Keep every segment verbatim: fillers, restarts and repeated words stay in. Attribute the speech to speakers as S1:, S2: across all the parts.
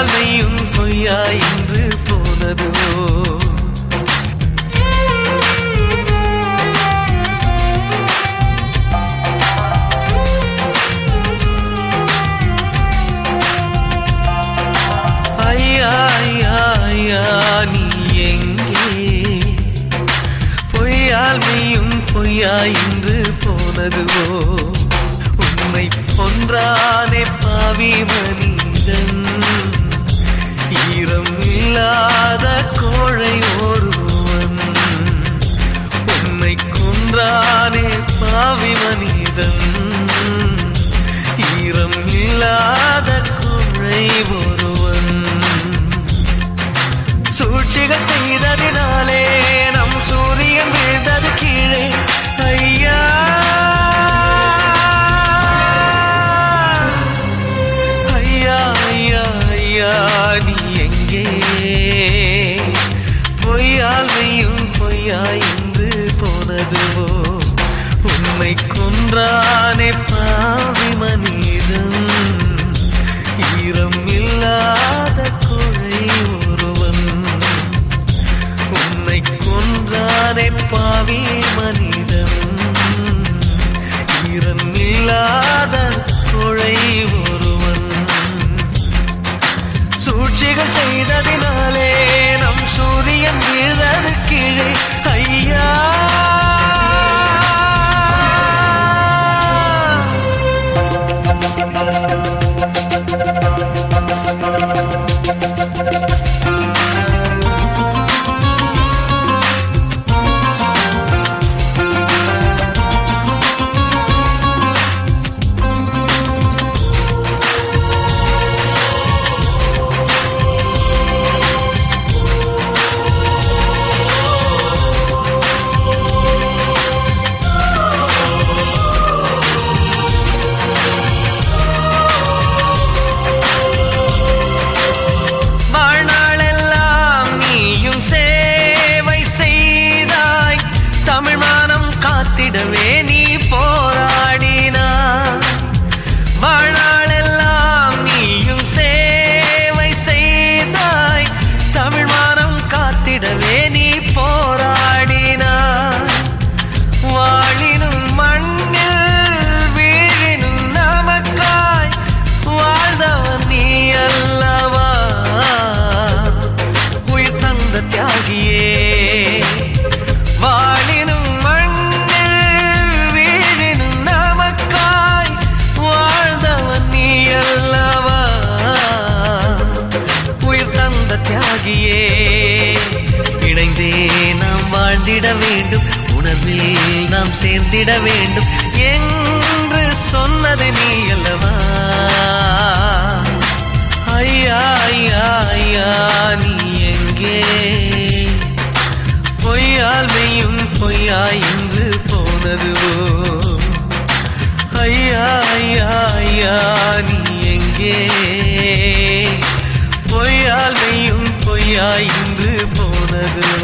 S1: பொய்யாலையும் பொய்யா என்று போனதுவோ ஐயா ஐயா ஐயா நீ எங்கே பொய்யால்மையும் பொய்யா என்று போனதுவோ உன்னை கொன்றானே பாவி மனிதன் ஈரம் இல்லாத கோழை ஒருவன் உன்னை கொன்றானே பாவி மனிதன் ஈரம் இல்லாத கோழை ஒருவன் சூழ்ச்சிகள் செய்ததினாலே நம் சூரியன் விழுந்தது கீழே ஐயா ஐயா ஐயா ஐயா நீ எங்கே பொய்யால்மையும் பொய்யா என்று போனதுவோ உன்னை கொன்றானே பாவி மனிதன் ஈரம் இல்லாத கோழை ஒருவன் உன்னை கொன்றானே பாவி மனிதன் ஈரம் இல்லாத கோழை ஒருவன் சூழ்ச்சிகள் செய்ததினாலே நம் சூரியன் வீழ்ந்தது கீழே ஐயா காத்திடவே நீ போராடினாய் வாழ்நாளெல்லாம் நீயும் சேவை செய்தாய் தமிழ் மானம் காத்திடவே நீ போராடினாய் வாழினும் மண்ணில் வீழினும் நமக்காய் வாழ்ந்தவன் நீ அல்லவா உயிர் தந்த தியாகியே வாழினும் இணைந்தே நாம் வாழ்ந்திட வேண்டும் உணர்வில் நாம் சேர்ந்திட வேண்டும் என்று சொன்னது நீ அல்லவா ஐயா ஐயா ஐயா நீ எங்கே பொய்யால்மையும் பொய்யா என்று போனதுவோ ஐயா ஐயா ஐயா நீ எங்கே பொய்யால்மையும் பொய்யா என்று போனதோ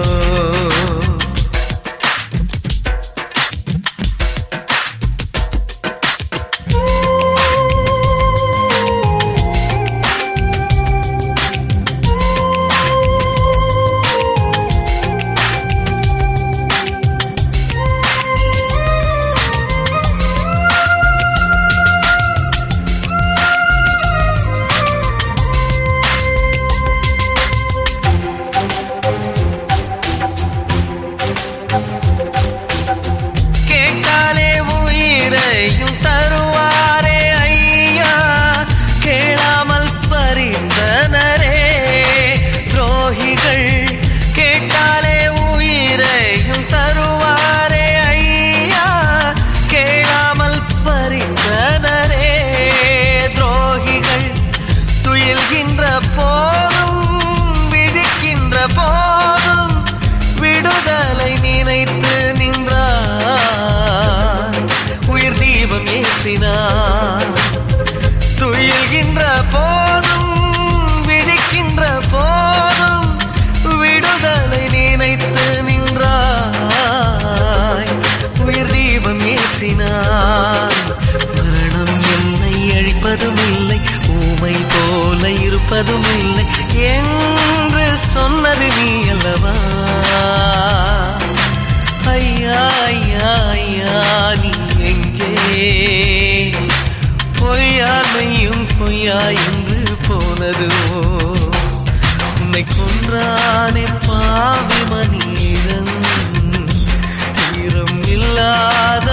S1: தருவாரே ஐயா கேளாமல் பறிந்தனரே துரோகிகள் கேட்டாலே உயிரையும் தருவாரே ஐயா கேளாமல் பறிந்தனரே துரோகிகள் துயில்கின்ற போதும் விழிக்கின்ற போதும் விடுதலை நினைத்து நின்றார் உயிர் தீபம் ஏற்றினார் துயில்கின்ற போதும் விழிக்கின்ற போதும் விடுதலை நினைத்து நின்றாய் உயிர் தீபம் ஏற்றினார் மரணம் என்னை அழிப்பதும் இல்லை ஊமை போல இருப்ப என்பதும் இல்லை என்று சொன்னது நீ அல்லவா? ஐயா ஐயா ஐயா நீ எங்கே? பொய்யாமையும் பொய்யா என்று போனதுவோ? உன்னை கொன்றானே பாவி மனிதன், ஈரம் இல்லாத